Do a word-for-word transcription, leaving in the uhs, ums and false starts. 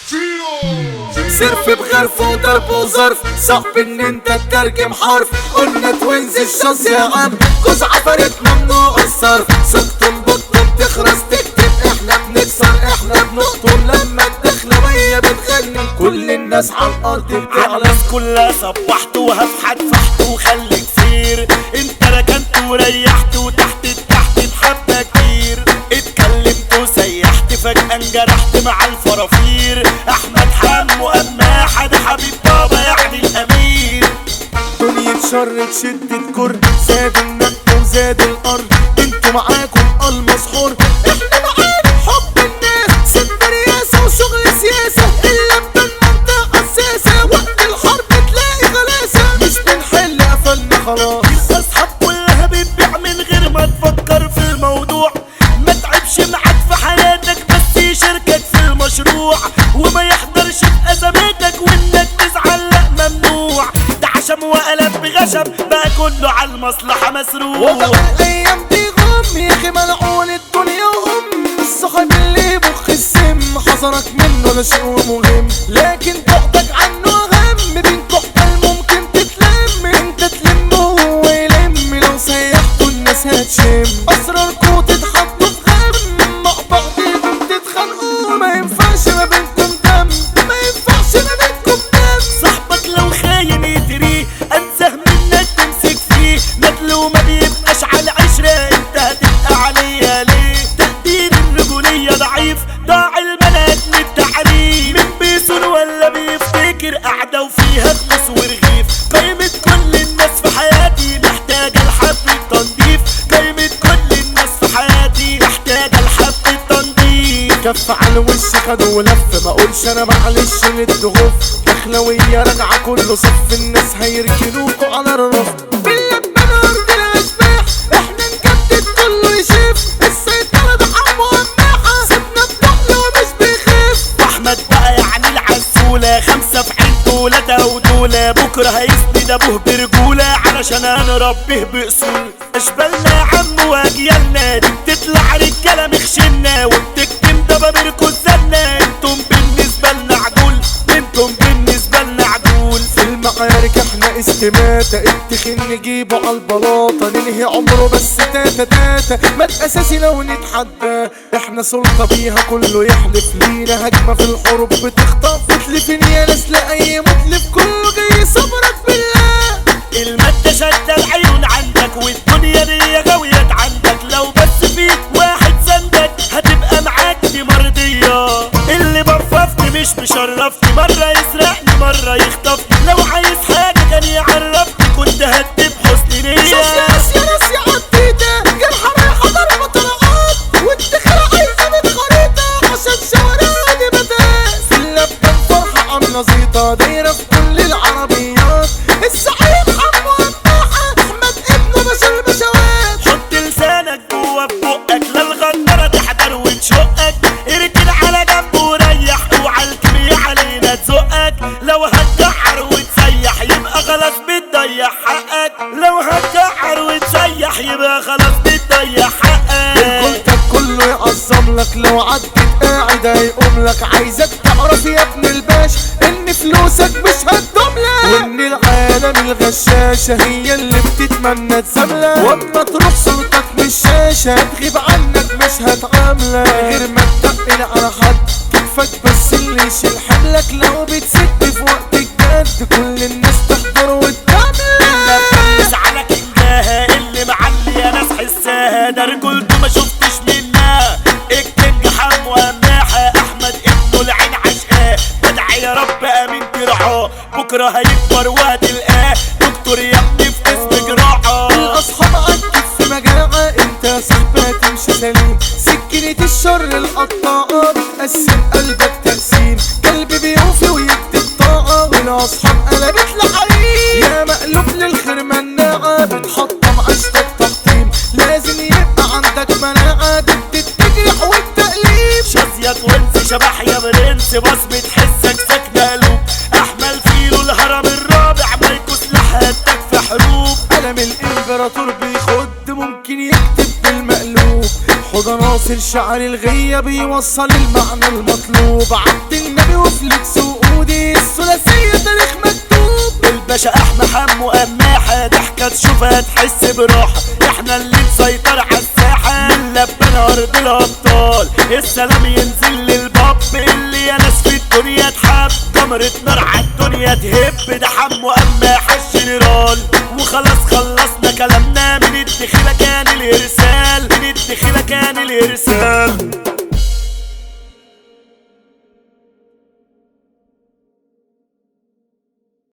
سرف بغرف وضرب وظرف، صعب ان انت تترجم حرف. قلنا توينز الشاص يا عم، جوز عفاريت ممنوع الصرف. سكتم بطم تخرس تكتب، احنا بنكسر احنا بنقطم. لما الدخلة وهي بتغني كل الناس على الارض بتعلم. الناس كلها صبحت وهفحت فحت وخليك فير. انت ركنت وريحت وتحت التحت بحبة كتير. اتكلمت وسيحت فجأة انجرحت مع الفرافير. احمد حمو قماحة ده حبيب بابا يعني الامير. دنيا شر تشد كر، زاد النبت وزاد الارض. انتوا معاكم المسحور، احنا معانا حب الناس. ست رياسة وشغل سياسة، اللمة المنطقة الساسة. وقت الحرب تلاقي غلاسة، مش بنحل قفلنا خلاص. الاصحاب كلها بتبيع من غير ما تفكر في الموضوع. ما تعبش معاك في حياتك بس يشاركك في المشروع. وما يحضرش في ازماتك وانك تزعل لا ممنوع. ده عشم وقلب بغشم بقى كله على المصلحة مسروع. وضع الايام دي غم يا اخي، ملعون الدنيا وام. الصاحب اللي يبخ السم حذرك منه ده شيء مهم، لكن بعدك عنه اهم. بين كحل ممكن تتلم، انت تلم وهو يلم. لو سيحتوا الناس هتشم، اسراركوا تتحطوا في غم. مع بعضكم تتخانقوا، ما ينفعش ما بينكم دم. ما ينفعش ما بينكم دم. صاحبك لو خاين يتريه انساه منك تمسك فيه. ندل وما بيبقاش على عشرة، انت هتبقى عليا ليه؟ تقدير الرجولية ضعيف، ضاع البنات من التعريف. من بيسون ولا بيفتكر قاعدة وفيها خلص ورغيف. قيمة كل الناس في حياتي محتاجة لحبة تنظيف. قيمة كل الناس في حياتي محتاجة لحبة تنظيف. كف على الوش خد ولف، ما اقولش انا معلش للضغوف. دخلوية راجعة كله صف، الناس هيركنوكوا على الرف. باللبان ارض الاشباح، احنا نجدد كله يشوف. السيطرة ده حرب وماحة، سيبنا بطقل ومش بيخاف. واحمد بقى يعني العسولة، خمسة في عين دولة ده ودولة. بكرة هيسند ابوه برجولة علشان هنربيه باصول. اشبالنا يا عم واجيالنا دي بتطلع رجالة مخشنا، وبتكتم دبابيركوا الزنا. انتم بالنسبة لنا عدول، انتم بالنسبة لنا عدول. في المعارك احنا استماتة، التخين نجيبه عالبلاطة. ننهي عمره بس تاتا تاتا، مات اساسي لو نتحدى. احنا سلطة بيها كله يحلف لينا. هجمة في الحروب بتخطف، بتلفين يا ناس لأي متلف. كله جاي صبرك بالله. المادة شادة العيون عندك، والدنيا دي غويت عندك. لو بس فيك واحد سندك هتبقى معاك دي مرضية. اللي بففتني مش مشرفتني، مرة يسرقني مرة يخطفني. لو عايز حاجة كان يعرفني كنت هدي بحسن نية. يا ناس يا ناس يا عديدة، جرحة رايحة ضربة طلقات. والدخلة عايزة من خريطة عشان شوارع دي بتاس. في اللبان فرحة عاملة زيطة دايرة في كل العربيات. السعيد حمو قماحة، احمد ابنه بشر بشوات. حط لسانك جوا ببقك للغدارة تحضر وتشقك. اركن على جنب وريح، اوعى الكبير علينا تزقك. لو هتجعر وتسيح يبقى خلاص بتضيع حقك. لو هتجعر وتسيح يبقى خلاص بتضيع حقك. قلتك كله يعظم لك، لو عدت قاعد هيقوم لك. عايزك تعرف يا ابن الباش ان فلوسك مش هتدوم لك، وان العالم الغشاشة هي اللي بتتمنى تساملك. واما تروح صورتك من الشاشة هتغيب عنك مش هتعاملك. غير ما تتقل على حد كتفك بس اللي يشيل حملك. لو بتسد في وقت الجد كل الناس تحضر وتجاملك. بس على كنجاها اللي معلي يا ناس حساها، ده رجولته ما شفتش منها. الكنج حمو قماحة، احمد ابنه العين عشقاه. بدعي يا رب امين ترعاه، بكره هيكبر وهتلقاه دكتور يا ابني في قسم جراحة. الاصحاب عندك في مجاعة، انت صاحبها تمشي سليم. سكينة الشر القطاعة بتقسم قلبك تقسيم. قلب بيوفي ويكتب طاعة، والاصحاب قلبت لحريم. يا مقلوب للخير مناعة، بتحطم عشتك تحطيم. لازم يبقى عندك مناعة ضد التجريح والتقليب. شظية وانس شبح يا برنس، بصمة حسك ساكنة قلوب. احمل فيلو الهرم الرابع ما يكون لحياتك في حروب. قلم الامبراطور بيخد ممكن يكتب بالمقلوب. حوض ناصر شعر الغية بيوصل المعنى المطلوب. عبد النبي وفي حمو قماحة ضحكة تشوفها تحس براحة، احنا اللي نسيطر عالساحة من لبنا ارض الابطال. السلام ينزل للباب اللي يا ناس في الدنيا تحب، جمرة نار عالدنيا تهب، ده حمو قماحة الجنرال. وخلاص خلصنا كلامنا، من الدخيلة كان الارسال، من الدخيلة كان الارسال.